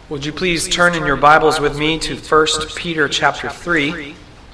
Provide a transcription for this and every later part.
Would you please turn in your Bibles with me to 1 Peter chapter 3.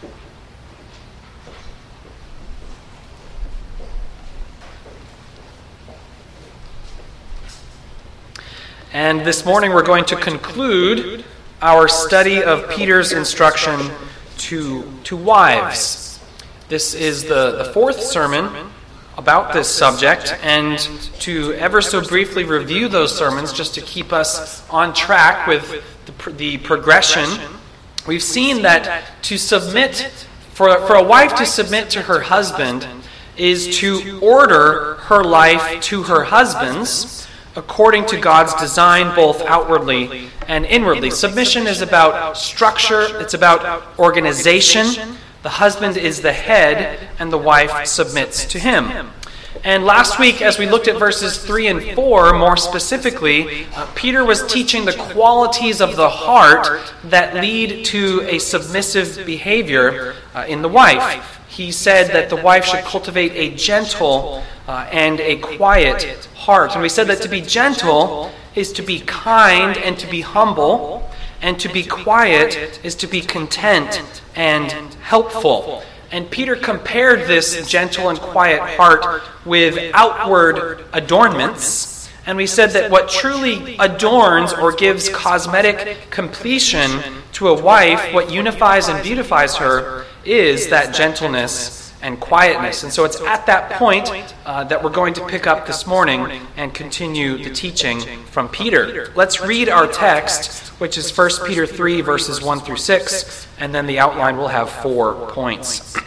And this morning we're going to conclude our study of Peter's instruction to wives. This is the fourth sermon about this subject, and to ever so briefly review those sermons just to keep us on track with the progression. We've seen that to submit, for a wife to submit to her husband is to order her life to her husband's according to God's design, both outwardly and inwardly. Submission is about structure, it's about organization. The husband is the head, and the wife submits to him. And last week, as we looked at verses 3 and 4, more specifically, Peter was teaching the qualities of the heart that lead to a submissive behavior in the wife. He said that the wife should cultivate a gentle and a quiet heart. And we said that to be gentle is to be kind and to be humble, and to be quiet is to be content and helpful. And Peter compared this gentle and quiet heart with outward adornments. And we said that what truly adorns or gives cosmetic completion to a wife, what unifies and beautifies her, is that gentleness and quietness. And so it's at that point that we're going to pick up this morning and continue the teaching from Peter. Let's read our text, which is 1 Peter 3, verses 1 through 6, and then the outline will have 4 points.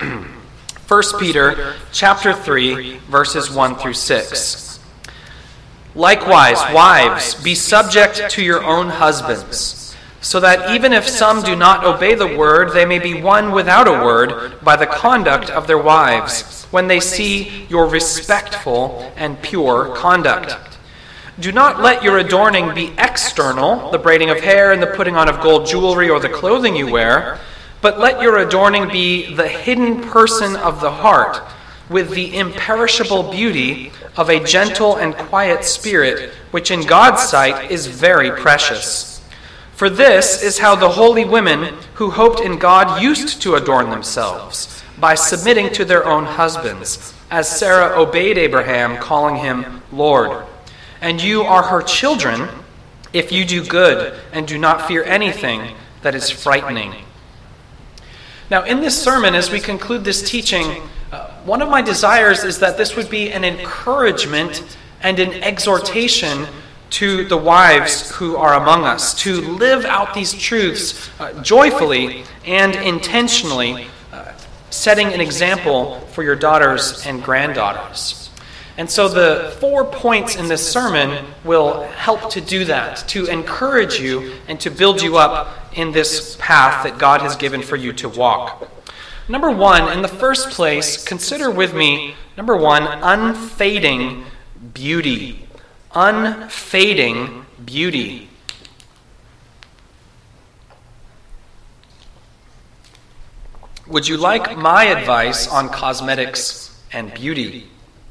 1 Peter chapter 3, verses 1 through 6. Likewise, wives, be subject to your own husbands, so that even if some do not obey the word, they may be won without a word by the conduct of their wives, when they see your respectful and pure conduct. Do not let your adorning be external, the braiding of hair and the putting on of gold jewelry or the clothing you wear, but let your adorning be the hidden person of the heart, with the imperishable beauty of a gentle and quiet spirit, which in God's sight is very precious. For this is how the holy women who hoped in God used to adorn themselves, by submitting to their own husbands, as Sarah obeyed Abraham, calling him Lord. And you are her children if you do good and do not fear anything that is frightening. Now, in this sermon, as we conclude this teaching, one of my desires is that this would be an encouragement and an exhortation to the wives who are among us to live out these truths joyfully and intentionally, setting an example for your daughters and granddaughters. And so the 4 points in this sermon will help to do that, to encourage you and to build you up in this path that God has given for you to walk. Number 1, in the first place, consider with me, number 1, unfading beauty. Unfading beauty. Would you like my advice on cosmetics and beauty?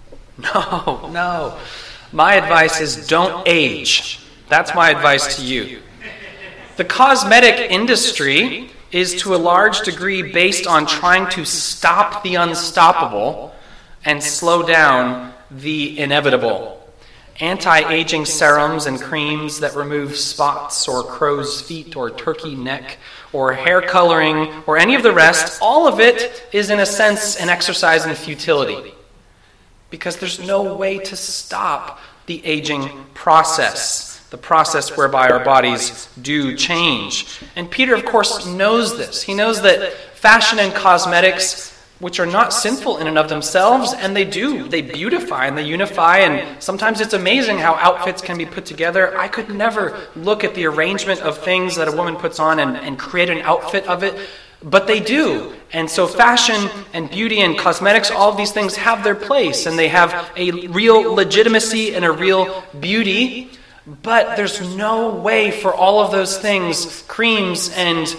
No. My advice is don't age. That's my advice to you. The cosmetic industry is to a large degree based on trying to stop the unstoppable and slow down the inevitable. Anti-aging serums and creams that remove spots or crow's feet or turkey neck or hair coloring or any of the rest, all of it is in a sense an exercise in futility. Because there's no way to stop the aging process, the process whereby our bodies do change. And Peter, of course, knows this. He knows that fashion and cosmetics, which are not sinful in and of themselves, and they beautify and they unify, and sometimes it's amazing how outfits can be put together. I could never look at the arrangement of things that a woman puts on and create an outfit of it. But they do. And so fashion and beauty and cosmetics, all of these things have their place, and they have a real legitimacy and a real beauty. But there's no way for all of those things, creams and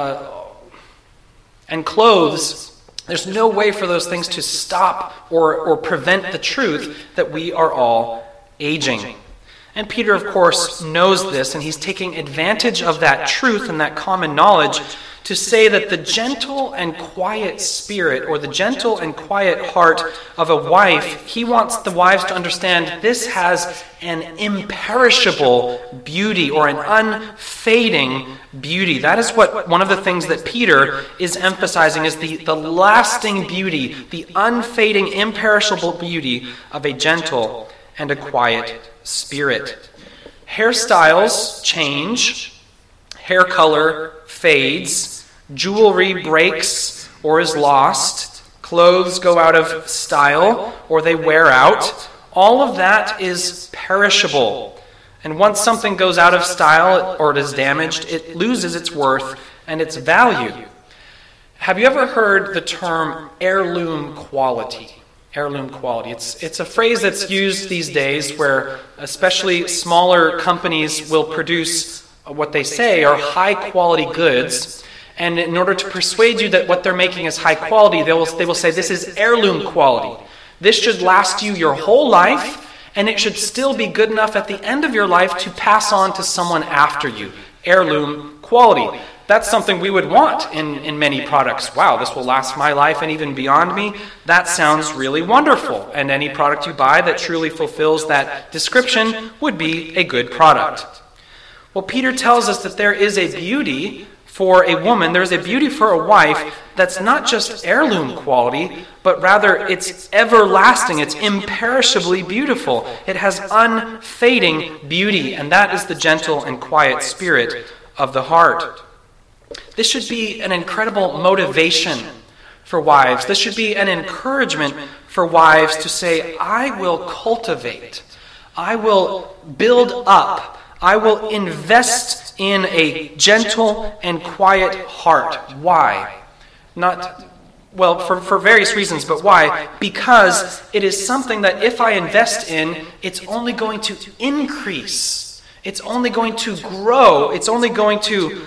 clothes, there's no way for those things to stop or prevent the truth that we are all aging. And Peter, of course, knows this, and he's taking advantage of that truth and that common knowledge to say that the gentle and quiet spirit, or the gentle and quiet heart of a wife, he wants the wives to understand this has an imperishable beauty, or an unfading beauty. That is what one of the things that Peter is emphasizing is the lasting beauty, the unfading, imperishable beauty of a gentle and a quiet spirit. Hairstyles change, hair color fades, jewelry breaks or is lost, clothes go out of style or they wear out. All of that is perishable. And once something goes out of style or it is damaged, it loses its worth and its value. Have you ever heard the term heirloom quality? Heirloom quality. It's a phrase that's used these days where especially smaller companies will produce what they say are high quality goods, and in order to persuade you that what they're making is high quality, they will say this is heirloom quality. This should last you your whole life, and it should still be good enough at the end of your life to pass on to someone after you. Heirloom quality. That's something we would want in many products. Wow, this will last my life and even beyond me. That sounds really wonderful. And any product you buy that truly fulfills that description would be a good product. Well, Peter tells us that there is a beauty for a woman, there's a beauty for a wife that's not just heirloom quality, but rather it's everlasting, it's imperishably beautiful. It has unfading beauty, and that is the gentle and quiet spirit of the heart. This should be an incredible motivation for wives. This should be an encouragement for wives to say, I will cultivate, I will build up, I will invest in a gentle and quiet heart. Why? For various reasons, but why? Because it is something that if I invest in, it's only going to increase. It's only going to grow. It's only going to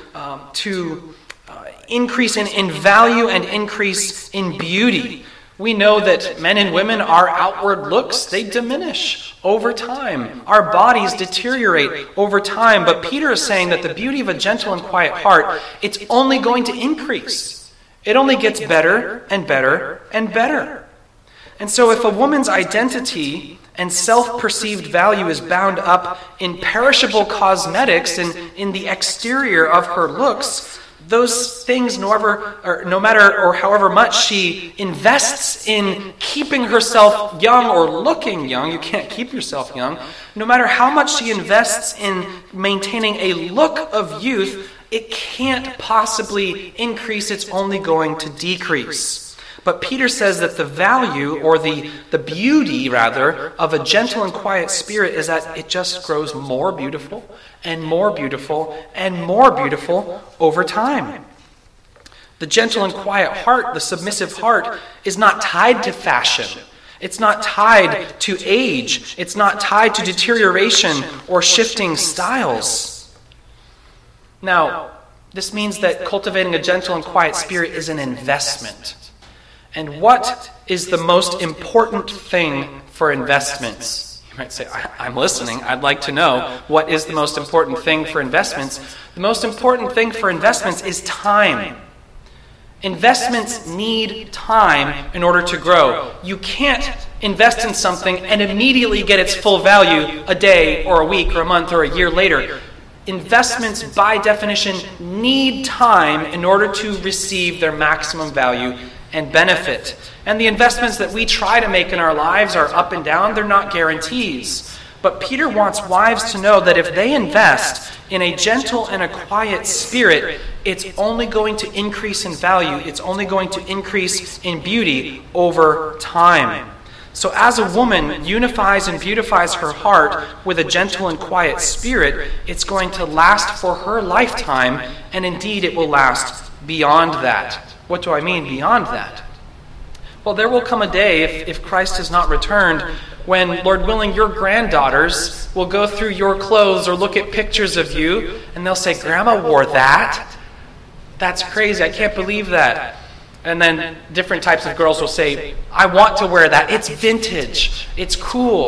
increase in value and increase in beauty. We know that men and women, our outward looks, they diminish over time. Our bodies deteriorate over time. But Peter is saying that the beauty of a gentle and quiet heart, it's only going to increase. It only gets better and better and better. And so if a woman's identity and self-perceived value is bound up in perishable cosmetics and in the exterior of her looks, those things, no matter or however much she invests in keeping herself young or looking young, you can't keep yourself young, no matter how much she invests in maintaining a look of youth, it can't possibly increase, it's only going to decrease. But Peter says that the value, or the beauty, rather, of a gentle and quiet spirit is that it just grows more beautiful and more beautiful and more beautiful over time. The gentle and quiet heart, the submissive heart, is not tied to fashion. It's not tied to age. It's not tied to deterioration or shifting styles. Now, this means that cultivating a gentle and quiet spirit is an investment. And what is the most important thing for investments? You might say, I'm listening. I'd like to know what is the most important thing for investments. The most important thing for investments is time. Investments need time in order to grow. You can't invest in something and immediately get its full value a day or a week or a month or a year later. Investments, by definition, need time in order to receive their maximum value and benefit. And the investments that we try to make in our lives are up and down. They're not guarantees. But Peter wants wives to know that if they invest in a gentle and a quiet spirit, it's only going to increase in value. It's only going to increase in beauty over time. So as a woman unifies and beautifies her heart with a gentle and quiet spirit, it's going to last for her lifetime, and indeed it will last beyond that. What do I mean beyond that? Well, there will come a day, if Christ has not returned, when, Lord willing, your granddaughters will go through your clothes or look at pictures of you, and they'll say, Grandma wore that? That's crazy. I can't believe that. And then different types of girls will say, I want to wear that. It's vintage. It's cool.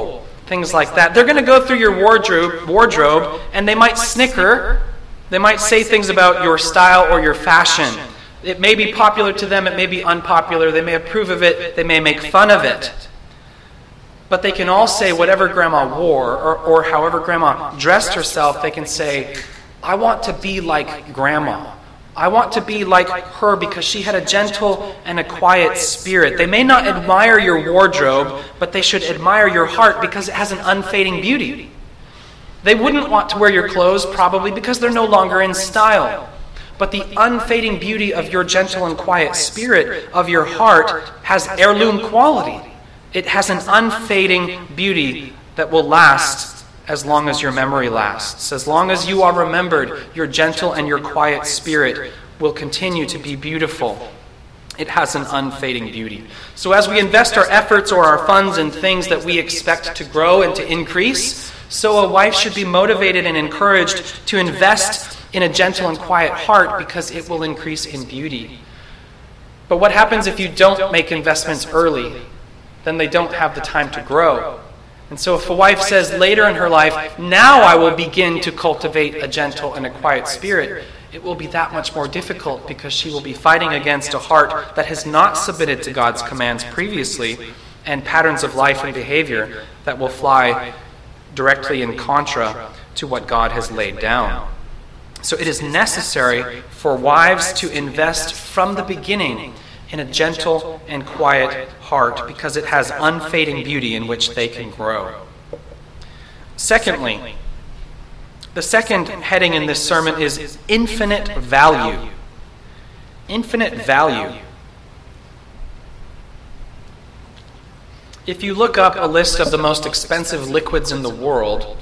things like that. They're going to go through your wardrobe, and they might snicker. They might say things about your style or your fashion. It may be popular to them, it may be unpopular. They may approve of it, they may make fun of it. But they can all say whatever Grandma wore, or however Grandma dressed herself, they can say, I want to be like Grandma. I want to be like her because she had a gentle and a quiet spirit. They may not admire your wardrobe, but they should admire your heart because it has an unfading beauty. They wouldn't want to wear your clothes probably because they're no longer in style. But the unfading beauty of your gentle and quiet spirit, of your heart, has heirloom quality. It has an unfading beauty that will last as long as your memory lasts. As long as you are remembered, your gentle and your quiet spirit will continue to be beautiful. It has an unfading beauty. So as we invest our efforts or our funds in things that we expect to grow and to increase, so a wife should be motivated and encouraged to invest in a gentle and quiet heart because it will increase in beauty. But what happens if you don't make investments early? Then they don't have the time to grow. And so if a wife says later in her life, now I will begin to cultivate a gentle and a quiet spirit, it will be that much more difficult because she will be fighting against a heart that has not submitted to God's commands previously and patterns of life and behavior that will fly directly in contra to what God has laid down. So it is necessary for wives to invest from the beginning in a gentle and quiet heart because it has unfading beauty in which they can grow. Secondly, the second heading in this sermon is infinite value. Infinite value. If you look up a list of the most expensive liquids in the world,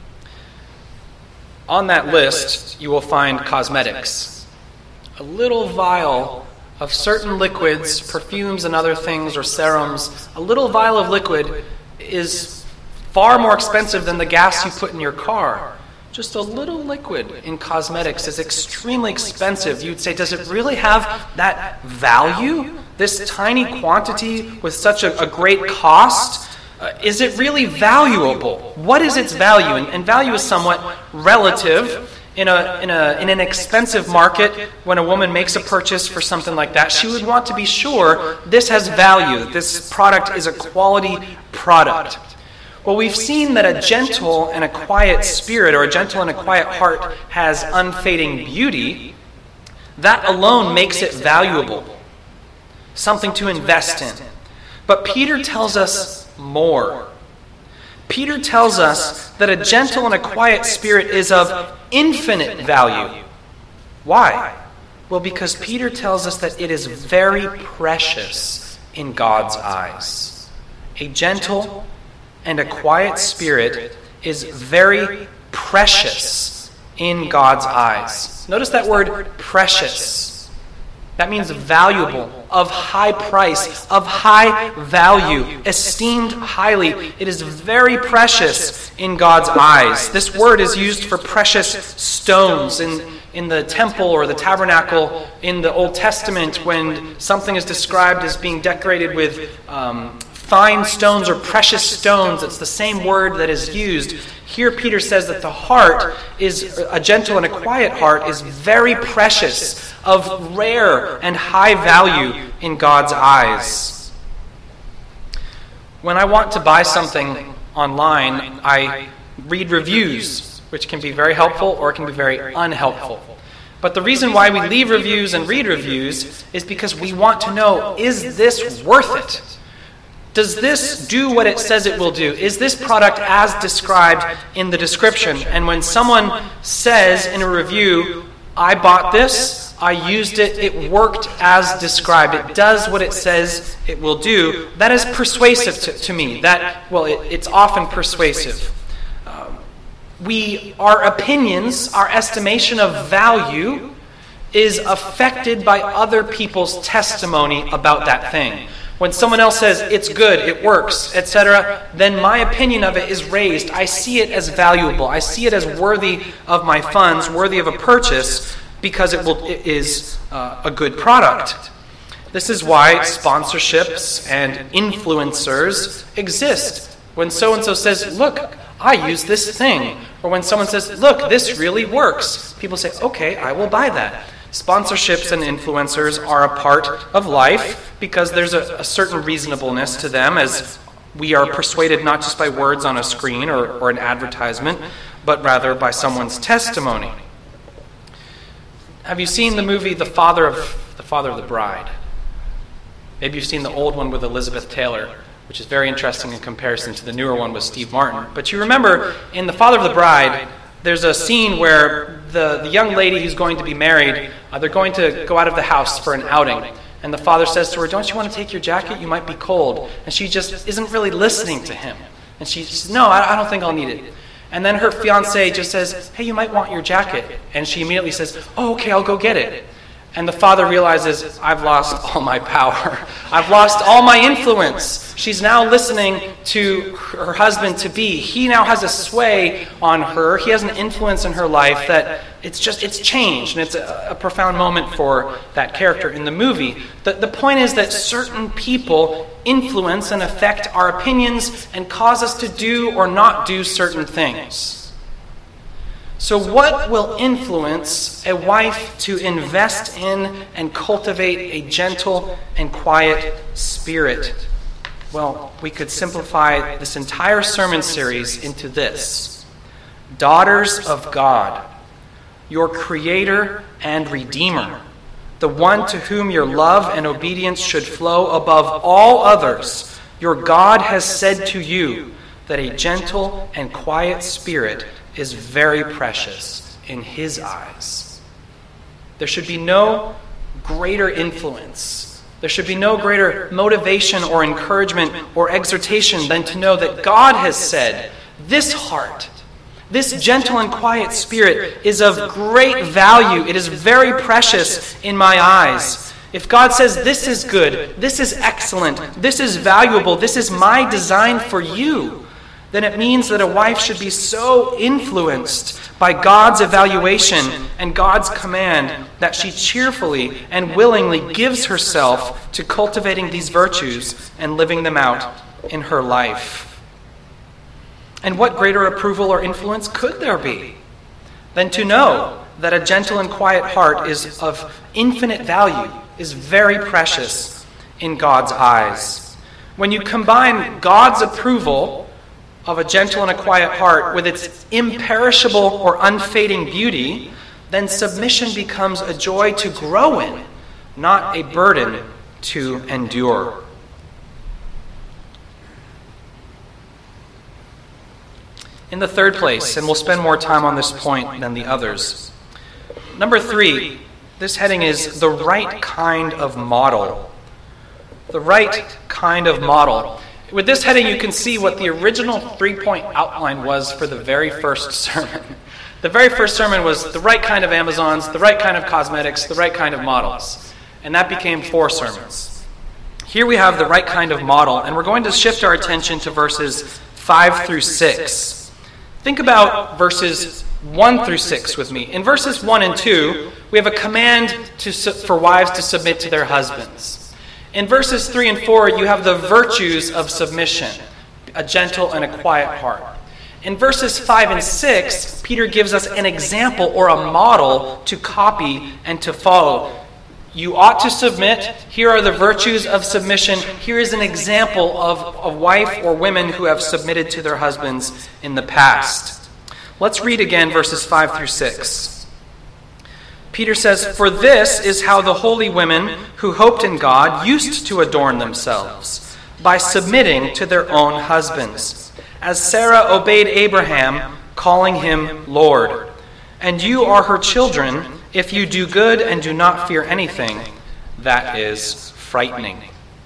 on that list you will find cosmetics. A little vial of certain liquids, perfumes and other things, or serums, a little vial of liquid is far more expensive than the gas you put in your car. Just a little liquid in cosmetics is extremely expensive. You'd say, does it really have that value? This tiny quantity with such a great cost? Is it really valuable? What is its value? And value is somewhat relative. In an expensive market, when a woman makes a purchase for something like that, she would want to be sure this has value, that this product is a quality product. Well, we've seen that a gentle and a quiet spirit, or a gentle and a quiet heart, has unfading beauty. That alone makes it valuable, something to invest in. But Peter tells us more. Peter tells us that a gentle and a quiet spirit is of infinite value. Why? Well, because Peter tells us that it is very precious in God's eyes. A gentle and a quiet spirit is very precious in God's eyes. Notice that word precious. That means valuable, of high price, of high value, esteemed highly. It is very precious in God's eyes. This word is used for precious stones in the temple or the tabernacle in the Old Testament when something is described as being decorated with fine stones or precious stones. It's the same word that is used. Here Peter says that the heart is, a gentle and a quiet heart, is very precious, of rare and high value in God's eyes. When I want to buy something online, I read reviews, which can be very helpful or it can be very unhelpful. But the reason why we leave reviews and read reviews is because we want to know, is this worth it? Does this do what it says it will do? Is this product as described in the description? And when someone says in a review, I bought this, I used it, it worked as described, it does what it says it will do, that is persuasive to me. It's often persuasive. Our opinions, our estimation of value is affected by other people's testimony about that thing. When someone else says, it's good, it works, etc., then my opinion of it is raised. I see it as valuable. I see it as worthy of my funds, worthy of a purchase, because it is a good product. This is why sponsorships and influencers exist. When so-and-so says, look, I use this thing. Or when someone says, look, this really works. People say, okay, I will buy that. Sponsorships and influencers are a part of life because there's a certain reasonableness to them, as we are persuaded not just by words on a screen or an advertisement, but rather by someone's testimony. Have you seen the movie The Father of the Bride? Maybe you've seen the old one with Elizabeth Taylor, which is very interesting in comparison to the newer one with Steve Martin. But you remember in The Father of the Bride, there's a scene where the young lady who's going to be married, they're going to go out of the house for an outing. And the father says to her, don't you want to take your jacket? You might be cold. And she just isn't really listening to him. And she says, no, I don't think I'll need it. And then her fiance just says, hey, you might want your jacket. And she immediately says, oh, okay, I'll go get it. And the father realizes, I've lost all my power. I've lost all my influence. She's now listening to her husband-to-be. He now has a sway on her. He has an influence in her life that it's changed. And it's a profound moment for that character in the movie. The point is that certain people influence and affect our opinions and cause us to do or not do certain things. So what will influence a wife to invest in and cultivate a gentle and quiet spirit? Well, we could simplify this entire sermon series into this. Daughters of God, your Creator and Redeemer, the one to whom your love and obedience should flow above all others, your God has said to you that a gentle and quiet spirit is very precious in His eyes. There should be no greater influence. There should be no greater motivation or encouragement or exhortation than to know that God has said, this heart, this gentle and quiet spirit is of great value. It is very precious in my eyes. If God says this is good, this is excellent, this is valuable, this is my design for you, then it means that a wife should be so influenced by God's evaluation and God's command that she cheerfully and willingly gives herself to cultivating these virtues and living them out in her life. And what greater approval or influence could there be than to know that a gentle and quiet heart is of infinite value, is very precious in God's eyes? When you combine God's approval of a gentle and a quiet heart with its imperishable or unfading beauty, then submission becomes a joy to grow in, not a burden to endure. In the third place, and we'll spend more time on this point than the others, number 3, this heading is the right kind of model. The right kind of model. With this heading, you can see what the original 3-point outline was for the very first sermon. The very first sermon was the right kind of Amazons, the right kind of cosmetics, the right kind of models. And that became 4 sermons. Here we have the right kind of model, and we're going to shift our attention to verses 5 through 6. Think about verses 1 through 6 with me. In verses 1 and 2, we have a command for wives to submit to their husbands. In verses 3 and 4, you have the virtues of submission, a gentle and a quiet heart. In verses 5 and 6, Peter gives us an example or a model to copy and to follow. You ought to submit. Here are the virtues of submission. Here is an example of a wife or women who have submitted to their husbands in the past. Let's read again verses 5 through 6. Peter says, "For this is how the holy women who hoped in God used to adorn themselves, by submitting to their own husbands, as Sarah obeyed Abraham, calling him Lord. And you are her children if you do good and do not fear anything that is frightening."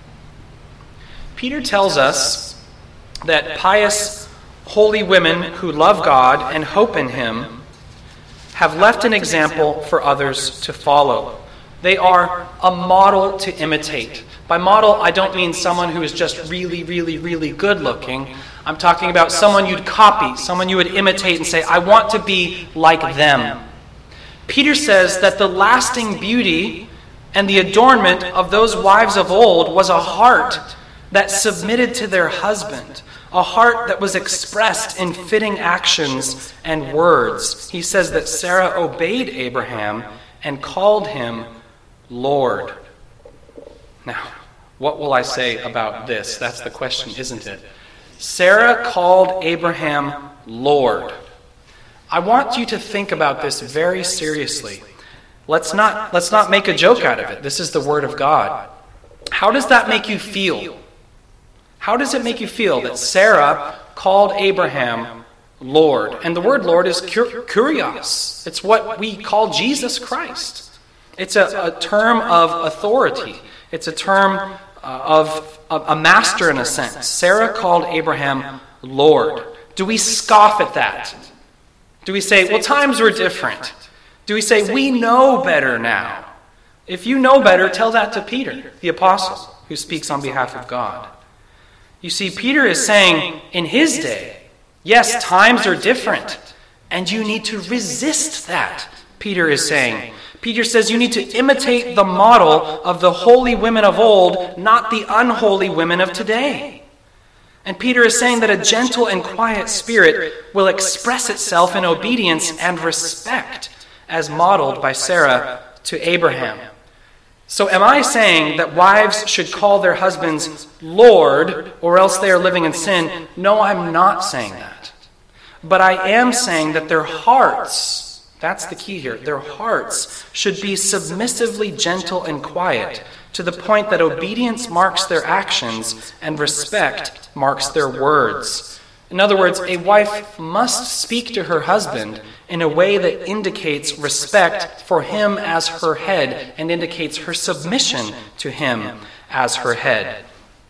Peter tells us that pious, holy women who love God and hope in Him have left an example for others to follow. They are a model to imitate. By model, I don't mean someone who is just really, really, really good looking. I'm talking about someone you'd copy, someone you would imitate and say, I want to be like them. Peter says that the lasting beauty and the adornment of those wives of old was a heart that submitted to their husband, a heart that was expressed in fitting actions and words. He says that Sarah obeyed Abraham and called him Lord. Now, what will I say about this? That's the question, isn't it? Sarah called Abraham Lord. I want you to think about this very seriously. Let's not make a joke out of it. This is the Word of God. How does that make you feel? How does it make you feel that Sarah called Abraham Lord? And the word Lord is kurios. It's what we call Jesus Christ. It's a term of authority. It's a term of a master in a sense. Sarah called Abraham Lord. Do we scoff at that? Do we say, well, times were different? Do we say, we know better now? If you know better, tell that to Peter, the apostle, who speaks on behalf of God. You see, Peter is saying, in his day, yes, times are different, and you need to resist that, Peter is saying. Peter says you need to imitate the model of the holy women of old, not the unholy women of today. And Peter is saying that a gentle and quiet spirit will express itself in obedience and respect, as modeled by Sarah to Abraham. So am I saying that wives should call their husbands Lord, or else they are living in sin? No, I'm not saying that. But I am saying that their hearts, that's the key here, their hearts should be submissively gentle and quiet, to the point that obedience marks their actions and respect marks their words. In other words, a wife must speak to her husband in a way that indicates respect for him as her head and indicates her submission to him as her head.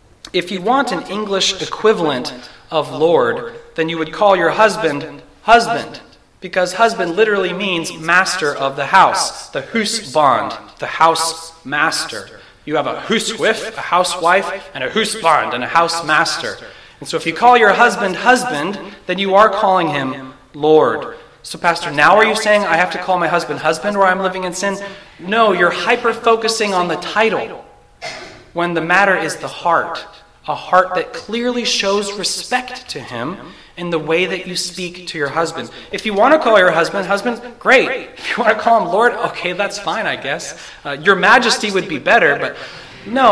If you want an English equivalent of Lord, then you would call your husband husband, because husband literally means master of the house, the husband, the house master. You have a huswife, a housewife, and a husband, and a house master. And so if you call your husband husband, then you are calling him Lord. So Pastor, now are you saying I have to call my husband husband or I'm living in sin? No, you're hyper-focusing on the title when the matter is the heart. A heart that clearly shows respect to him in the way that you speak to your husband. If you want to call your husband husband, great. If you want to call him Lord, okay, that's fine, I guess. Your Majesty would be better, but no.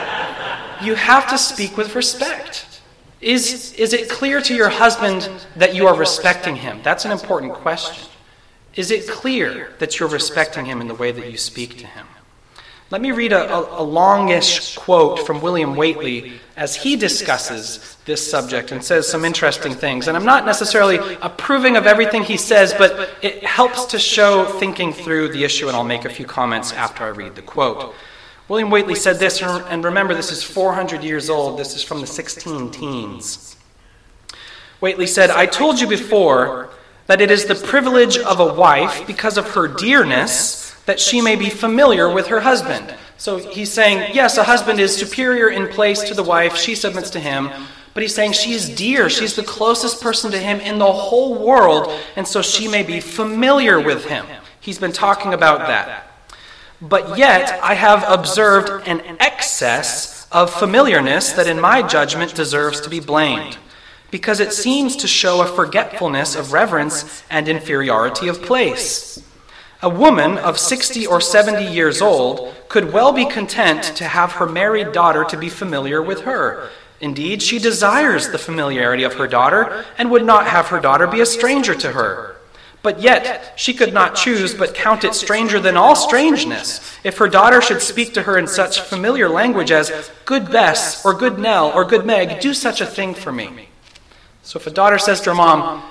You have to speak with respect. Is it clear to your husband that you are respecting him? That's an important question. Is it clear that you're respecting him in the way that you speak to him? Let me read a longish quote from William Whately as he discusses this subject and says some interesting things. And I'm not necessarily approving of everything he says, but it helps to show thinking through the issue, and I'll make a few comments after I read the quote. William Whately said this, and remember, this is 400 years old. This is from the 16 teens. Whately said, I told you before that it is the privilege of a wife, because of her dearness, that she may be familiar with her husband. So he's saying, yes, a husband is superior in place to the wife. She submits to him. But he's saying she is dear. She's the closest person to him in the whole world, and so she may be familiar with him. He's been talking about that. But yet, I have observed an excess of familiarness that in my judgment deserves to be blamed, because it seems to show a forgetfulness of reverence and inferiority of place. A woman of 60 or 70 years old could well be content to have her married daughter to be familiar with her. Indeed, she desires the familiarity of her daughter and would not have her daughter be a stranger to her. But yet, she could not choose but count it stranger than all strangeness if her daughter should speak to her in such familiar language as, Good Bess, or Good Nell, or Good Meg, do such a thing for me. So if a daughter says to her mom,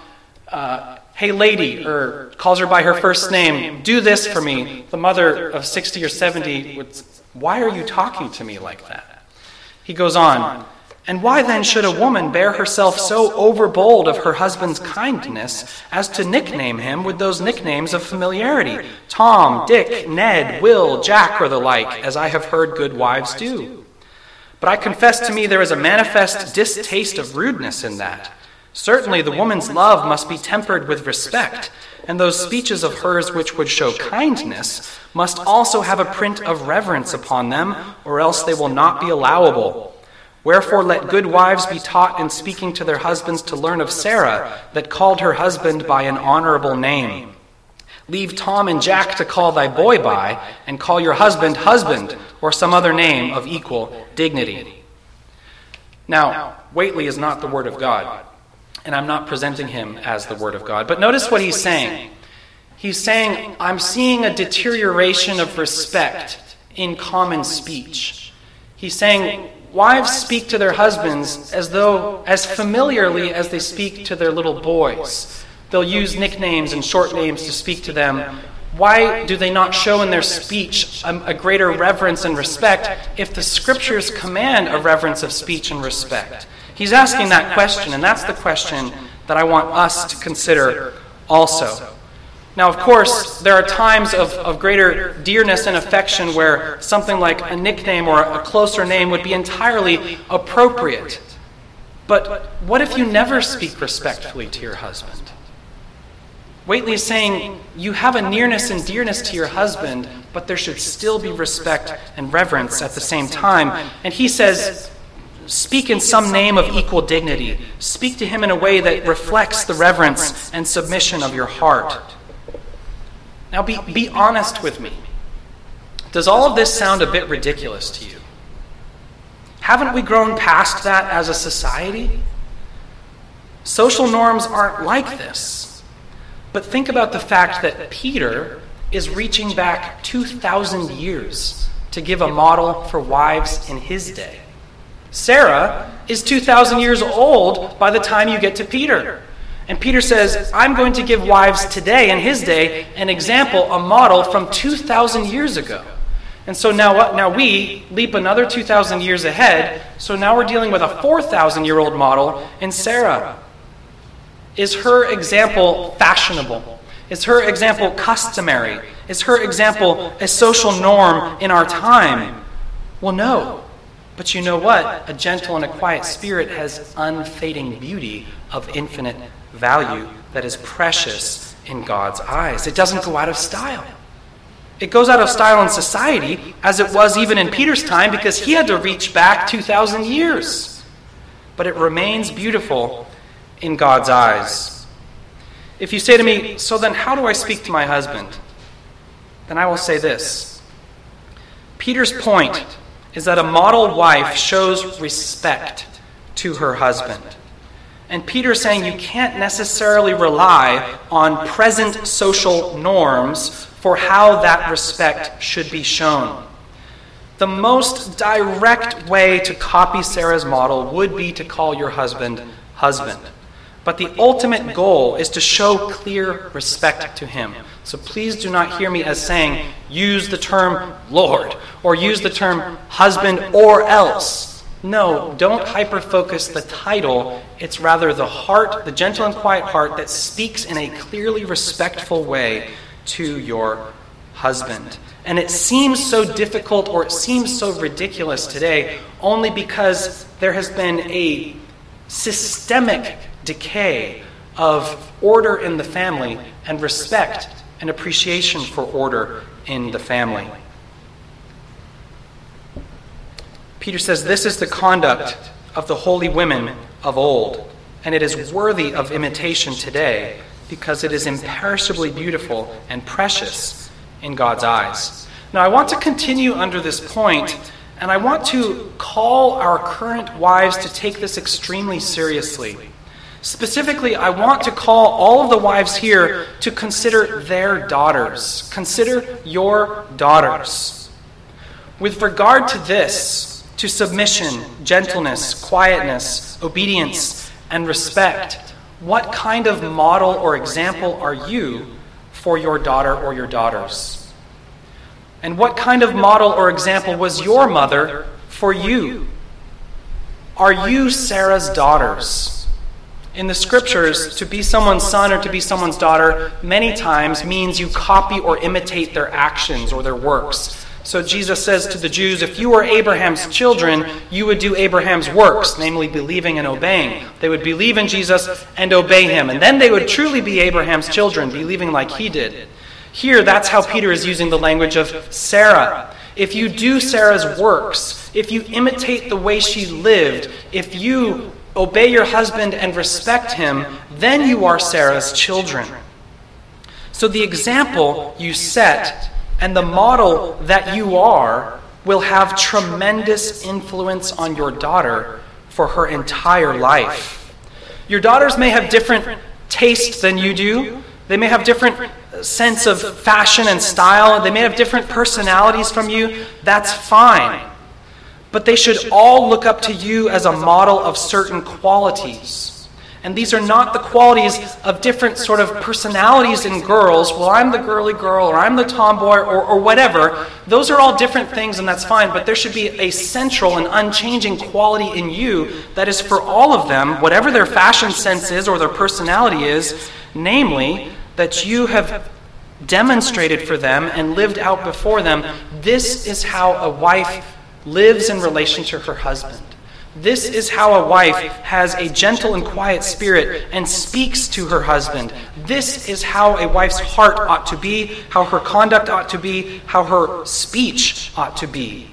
hey lady, or calls her by her first name, do this for me, the mother of 60 or 70 would, why are you talking to me like that? He goes on, and why then should a woman bear herself so overbold of her husband's kindness as to nickname him with those nicknames of familiarity, Tom, Dick, Ned, Will, Jack, or the like, as I have heard good wives do? But I confess to me there is a manifest distaste of rudeness in that. Certainly the woman's love must be tempered with respect, and those speeches of hers which would show kindness must also have a print of reverence upon them, or else they will not be allowable. Wherefore let good wives be taught in speaking to their husbands to learn of Sarah, that called her husband by an honorable name. Leave Tom and Jack to call thy boy by, and call your husband husband, or some other name of equal dignity. Now, Whately is not the Word of God, and I'm not presenting him as the Word of God. But notice what he's saying. He's saying, I'm seeing a deterioration of respect in common speech. He's saying, wives speak to their husbands as familiarly as they speak to their little boys. They'll use nicknames and short names to speak to them. Why do they not show in their speech a greater reverence and respect if the Scriptures command a reverence of speech and respect? He's asking that question, and that's the question that I want us to consider also. Now, of course, there are times of greater dearness and affection where something like a nickname or a closer name would be entirely appropriate. But what if you never speak respectfully to your husband? Whately is saying you have a nearness and dearness to your husband, but there should still be respect and reverence at the same time. And he says, speak in some name of equal dignity. Speak to him in a way that reflects the reverence and submission of your heart. Now be honest with me. Does all of this sound a bit ridiculous to you? Haven't we grown past that as a society? Social norms aren't like this. But think about the fact that Peter is reaching back 2,000 years to give a model for wives in his day. Sarah is 2,000 years old by the time you get to Peter. And Peter says, I'm going to give wives today, in his day, an example, a model from 2,000 years ago. And so now we leap another 2,000 years ahead, so now we're dealing with a 4,000-year-old model in Sarah. Is her example fashionable? Is her example customary? Is her example a social norm in our time? Well, no. But you know what? A gentle and a quiet spirit has unfading beauty of infinite value that is precious in God's eyes. It doesn't go out of style. It goes out of style in society, as it was even in Peter's time, because he had to reach back 2,000 years. But it remains beautiful in God's eyes. If you say to me, so then how do I speak to my husband? Then I will say this. Peter's point is that a model wife shows respect to her husband. And Peter's saying you can't necessarily rely on present social norms for how that respect should be shown. The most direct way to copy Sarah's model would be to call your husband husband. But the ultimate goal is to show clear respect to him. So please do not hear me as saying, use the term Lord, or use the term husband or else. No, don't hyper-focus the title. It's rather the heart, the gentle and quiet heart that speaks in a clearly respectful way to your husband. And it seems so difficult, or it seems so ridiculous today only because there has been a systemic decay of order in the family and respect and appreciation for order in the family. Peter says this is the conduct of the holy women of old, and it is worthy of imitation today because it is imperishably beautiful and precious in God's eyes. Now I want to continue under this point, and I want to call our current wives to take this extremely seriously. Specifically, I want to call all of the wives here to consider their daughters. Consider your daughters. With regard to this, to submission, gentleness, quietness, obedience, and respect, what kind of model or example are you for your daughter or your daughters? And what kind of model or example was your mother for you? Are you Sarah's daughters? In the Scriptures, to be someone's son or to be someone's daughter many times means you copy or imitate their actions or their works. So Jesus says to the Jews, if you were Abraham's children, you would do Abraham's works, namely believing and obeying. They would believe in Jesus and obey him. And then they would truly be Abraham's children, believing like he did. Here, that's how Peter is using the language of Sarah. if you do Sarah's works, if you imitate the way she lived, if you obey your husband and respect him, then you are Sarah's children. So the example you set and the model that you are will have tremendous influence on your daughter for her entire life. Your daughters may have different tastes than you do. They may have different sense of fashion and style. They may have different personalities from you. That's fine. But they should all look up to you as a model of certain qualities. And these are not the qualities of different sort of personalities in girls. Well, I'm the girly girl, or I'm the tomboy, or whatever. Those are all different things, and that's fine. But there should be a central and unchanging quality in you that is for all of them, whatever their fashion sense is or their personality is, namely, that you have demonstrated for them and lived out before them. This is how a wife lives in relation to her husband. This is how a wife has a gentle and quiet spirit and speaks to her husband. This is how a wife's heart ought to be, how her conduct ought to be, how her speech ought to be.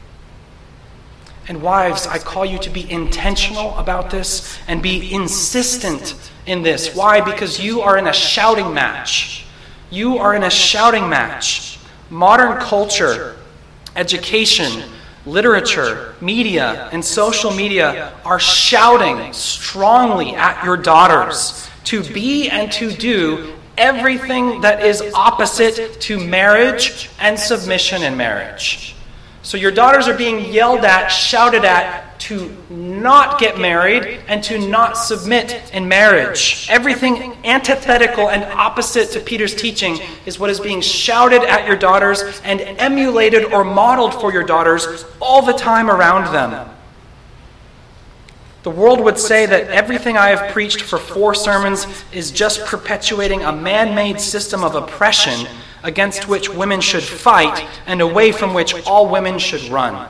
And wives, I call you to be intentional about this and be insistent in this. Why? Because you are in a shouting match. You are in a shouting match. Modern culture, education, literature, media, and social media are shouting strongly at your daughters to be and to do everything that is opposite to marriage and submission in marriage. So your daughters are being yelled at, shouted at, to not get married and to not submit in marriage. Everything antithetical and opposite to Peter's teaching is what is being shouted at your daughters and emulated or modeled for your daughters all the time around them. The world would say that everything I have preached for 4 sermons is just perpetuating a man-made system of oppression against which women should fight and away from which all women should run.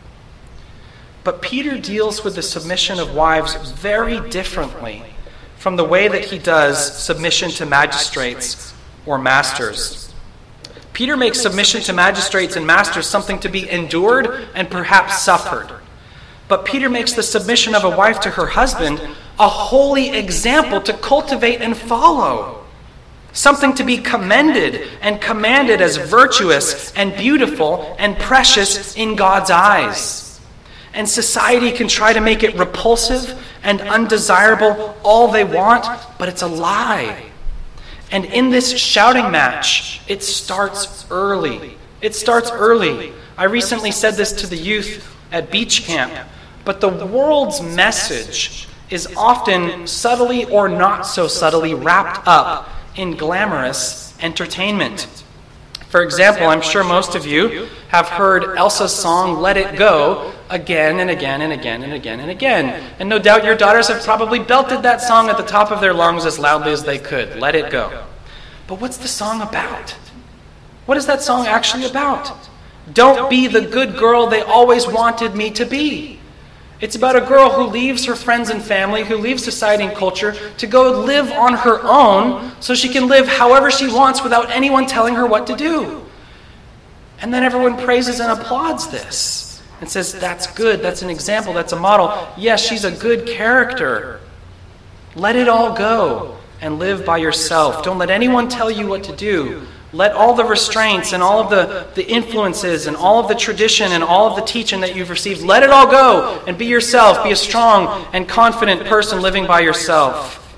But Peter deals with the submission of wives very differently from the way that he does submission to magistrates or masters. Peter makes submission to magistrates and masters something to be endured and perhaps suffered. But Peter makes the submission of a wife to her husband a holy example to cultivate and follow. Something to be commended and commanded as virtuous and beautiful and precious in God's eyes. And society can try to make it repulsive and undesirable all they want, but it's a lie. And in this shouting match, it starts early. It starts early. I recently said this to the youth at beach camp, but the world's message is often subtly or not so subtly wrapped up in glamorous entertainment. For example, I'm sure most of you have heard Elsa's song, Let It Go, again and again and again and again and again. And no doubt your daughters have probably belted that song at the top of their lungs as loudly as they could. Let it go. But what's the song about? What is that song actually about? Don't be the good girl they always wanted me to be. It's about a girl who leaves her friends and family, who leaves society and culture to go live on her own so she can live however she wants without anyone telling her what to do. And then everyone praises and applauds this and says, that's good, that's an example, that's a model. Yes, she's a good character. Let it all go and live by yourself. Don't let anyone tell you what to do. Let all the restraints and all of the influences and all of the tradition and all of the teaching that you've received, let it all go and be yourself. Be a strong and confident person living by yourself.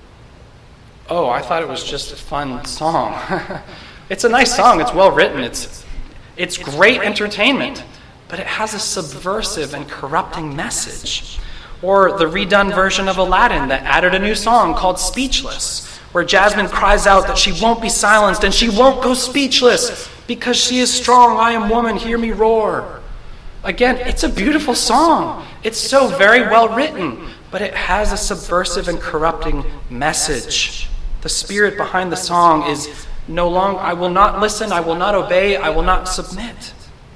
Oh, I thought it was just a fun song. It's a nice song. It's well written. It's great entertainment. But it has a subversive and corrupting message. Or the redone version of Aladdin that added a new song called Speechless, where Jasmine cries out that she won't be silenced and she won't go speechless because she is strong. I am woman, hear me roar. Again, it's a beautiful song. It's so very well written, but it has a subversive and corrupting message. The spirit behind the song is no longer, I will not listen, I will not obey, I will not submit.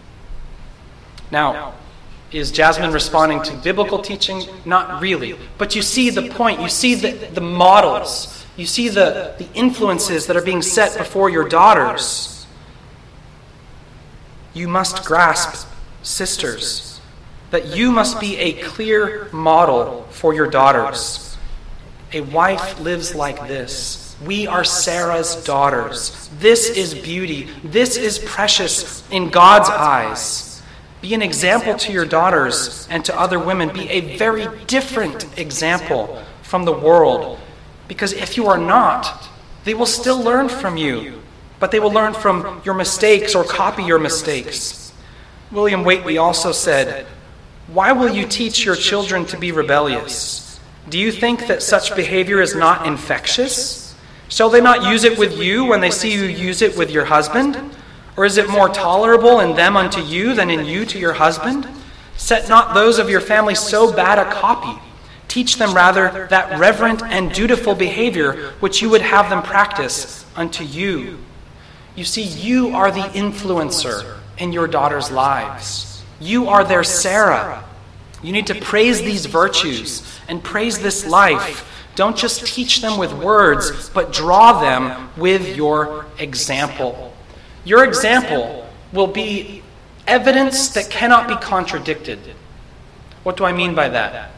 Now, is Jasmine responding to biblical teaching? Not really. But you see the point. You see the models. You see the influences that are being set before your daughters. you must grasp, sisters, that you must be a clear model for your daughters. A wife lives like this. We are Sarah's daughters. This is beauty. This is precious in God's eyes. Be an example to your daughters and to other women. Be a very different example from the world. Because if you are not, they will still learn from you, but they will learn from your mistakes or copy your mistakes. William Whately also said, "Why will you teach your children to be rebellious? Do you think that such behavior is not infectious? Shall they not use it with you when they see you use it with your husband? Or is it more tolerable in them unto you than in you to your husband? Set not those of your family so bad a copy. Teach them rather that reverent and dutiful behavior which you would have them practice unto you." You see, you are the influencer in your daughters' lives. You are their Sarah. You need to praise these virtues and praise this life. Don't just teach them with words, but draw them with your example. Your example will be evidence that cannot be contradicted. What do I mean by that?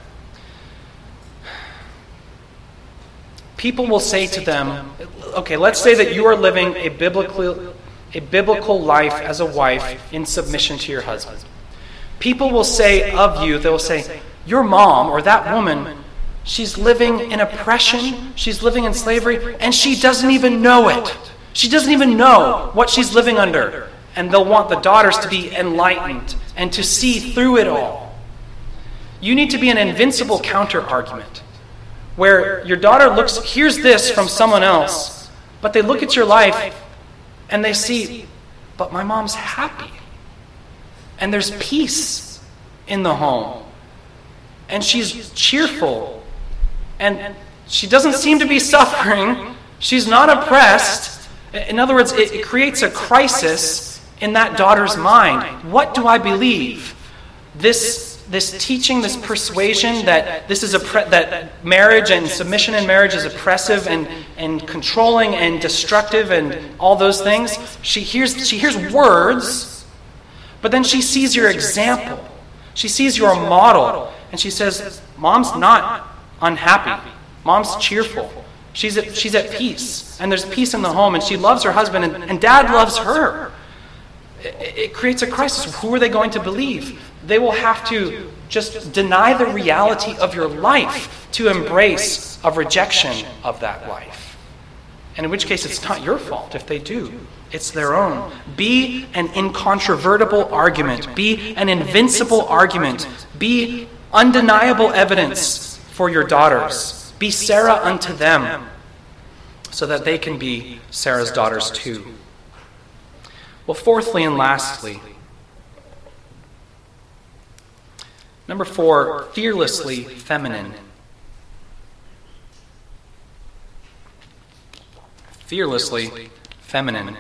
People will say to them, okay, let's say that you are living a biblical life as a wife in submission to your husband. People will say of you, they will say, your mom or that woman, she's living in oppression, she's living in slavery, and she doesn't even know it. She doesn't even know what she's living under. And they'll want the daughters to be enlightened and to see through it all. You need to be an invincible counter-argument, where your daughter hears this from someone else, but they look at your life and they see, but my mom's happy. And there's peace in the home. And she's cheerful. And she doesn't seem to be suffering. She's not oppressed. In other words, it creates a crisis in that daughter's mind. What do I believe? This teaching, this persuasion that that marriage and submission in marriage is oppressive and controlling and destructive and all those things. She hears words, but then she sees your example. She sees your model, and she says, "Mom's not unhappy. Mom's cheerful. She's at peace, and there's peace in the home, and she loves her husband, and Dad loves her." It creates a crisis. Who are they going to believe? They will have to just deny the reality of your life to embrace a rejection of that life. And in which case, it's not your fault if they do. It's their own. Be an incontrovertible argument. Be an invincible argument. Be undeniable evidence for your daughters. Be Sarah unto them, so that they can be Sarah's daughters too. Well, fourthly and lastly, number 4, fearlessly feminine. Fearlessly feminine.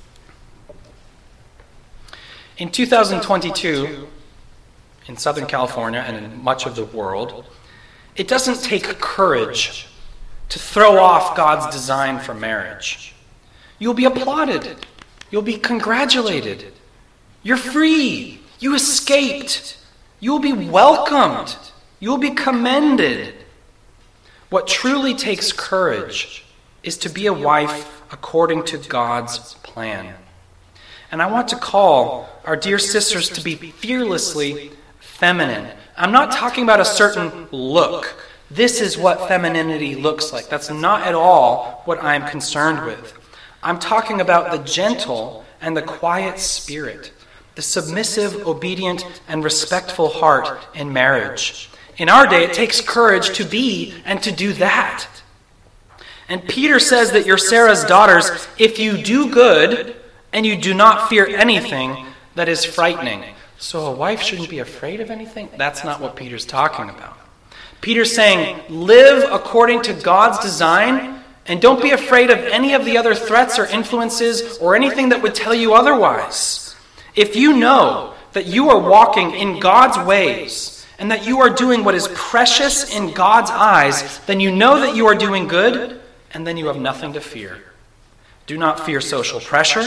In 2022, in Southern California and in much of the world, it doesn't take courage to throw off God's design for marriage. You'll be applauded. You'll be congratulated. You're free. You escaped. You'll be welcomed. You'll be commended. What truly takes courage is to be a wife according to God's plan. And I want to call our dear sisters to be fearlessly feminine. I'm not talking about a certain look. This is what femininity looks like. That's not at all what I'm concerned with. I'm talking about the gentle and the quiet spirit, the submissive, obedient, and respectful heart in marriage. In our day, it takes courage to be and to do that. And Peter says that you're Sarah's daughters if you do good and you do not fear anything that is frightening. So a wife shouldn't be afraid of anything? That's not what Peter's talking about. Peter's saying, live according to God's design, and don't be afraid of any of the other threats or influences or anything that would tell you otherwise. If you know that you are walking in God's ways and that you are doing what is precious in God's eyes, then you know that you are doing good, and then you have nothing to fear. Do not fear social pressure.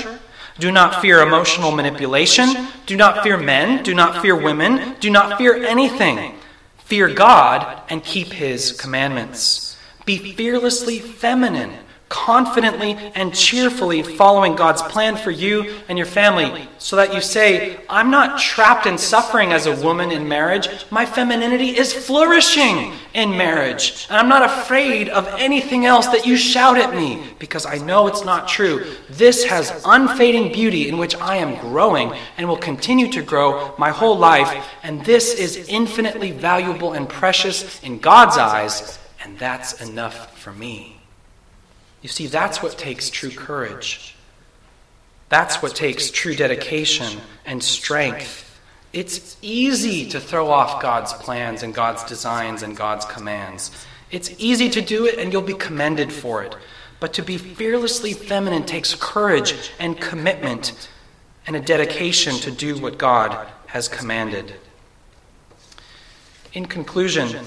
Do not fear emotional manipulation. Do not fear men. Do not fear women. Do not fear anything. Fear God and keep his commandments. Be fearlessly feminine, confidently and cheerfully following God's plan for you and your family, so that you say, I'm not trapped in suffering as a woman in marriage. My femininity is flourishing in marriage. And I'm not afraid of anything else that you shout at me, because I know it's not true. This has unfading beauty in which I am growing and will continue to grow my whole life. And this is infinitely valuable and precious in God's eyes, and that's enough for me. You see, that's what takes true courage. That's what takes true dedication and strength. It's easy to throw off God's plans and God's designs and God's commands. It's easy to do it and you'll be commended for it. But to be fearlessly feminine takes courage and commitment and a dedication to do what God has commanded. In conclusion,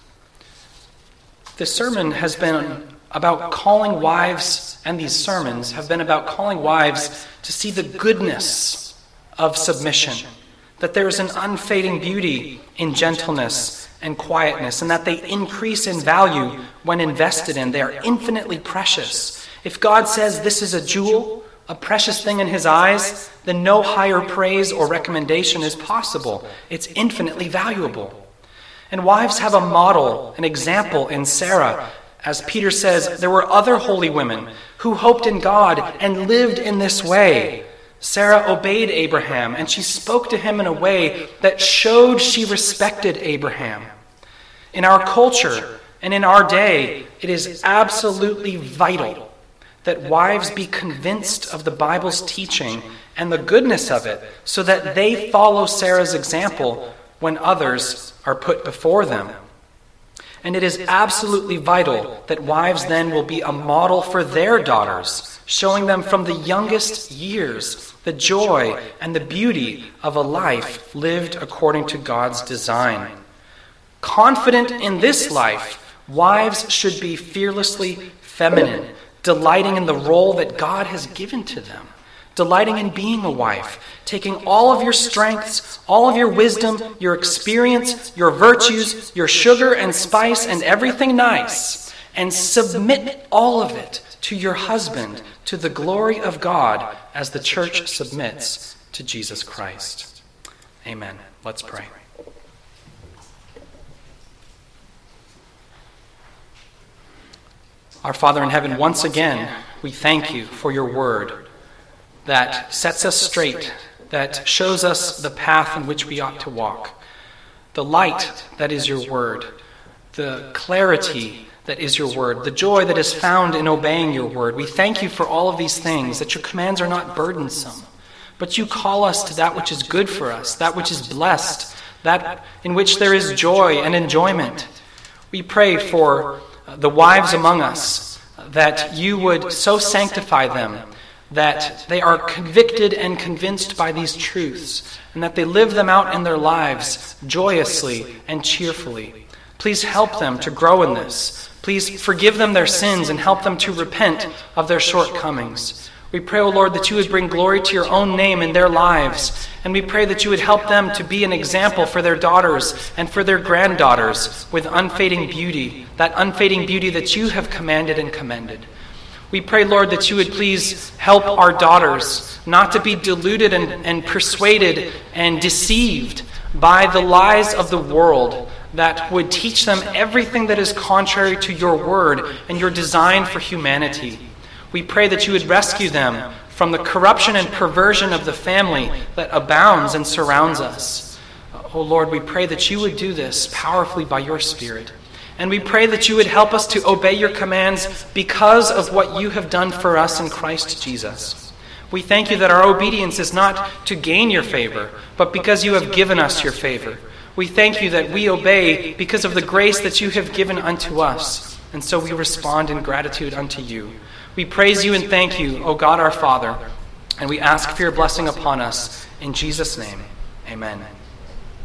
this sermon has been about calling wives, and these sermons have been about calling wives to see the goodness of submission, that there is an unfading beauty in gentleness and quietness, and that they increase in value when invested in. They are infinitely precious. If God says this is a jewel, a precious thing in his eyes, then no higher praise or recommendation is possible. It's infinitely valuable. And wives have a model, an example in Sarah. As Peter says, there were other holy women who hoped in God and lived in this way. Sarah obeyed Abraham, and she spoke to him in a way that showed she respected Abraham. In our culture and in our day, it is absolutely vital that wives be convinced of the Bible's teaching and the goodness of it, so that they follow Sarah's example when others are put before them. And it is absolutely vital that wives then will be a model for their daughters, showing them from the youngest years the joy and the beauty of a life lived according to God's design. Confident in this life, wives should be fearlessly feminine, delighting in the role that God has given to them, delighting in being a wife, taking all of your strengths, all of your wisdom, your experience, your virtues, your sugar and spice and everything nice, and submit all of it to your husband, to the glory of God, as the church submits to Jesus Christ. Amen. Let's pray. Our Father in heaven, once again, we thank you for your word that sets us straight, that shows us the path in which we ought to walk, the light that is your word, the clarity that is your word, the joy that is found in obeying your word. We thank you for all of these things, that your commands are not burdensome, but you call us to that which is good for us, that which is blessed, that in which there is joy and enjoyment. We pray for the wives among us, that you would so sanctify them that they are convicted and convinced by these truths, and that they live them out in their lives joyously and cheerfully. Please help them to grow in this. Please forgive them their sins and help them to repent of their shortcomings. We pray, O Lord, that you would bring glory to your own name in their lives, and we pray that you would help them to be an example for their daughters and for their granddaughters with unfading beauty, that unfading beauty that you have commanded and commended. We pray, Lord, that you would please help our daughters not to be deluded and persuaded and deceived by the lies of the world that would teach them everything that is contrary to your word and your design for humanity. We pray that you would rescue them from the corruption and perversion of the family that abounds and surrounds us. Oh Lord, we pray that you would do this powerfully by your Spirit. And we pray that you would help us to obey your commands because of what you have done for us in Christ Jesus. We thank you that our obedience is not to gain your favor, but because you have given us your favor. We thank you that we obey because of the grace that you have given unto us, and so we respond in gratitude unto you. We praise you and thank you, O God our Father, and we ask for your blessing upon us. In Jesus' name, amen.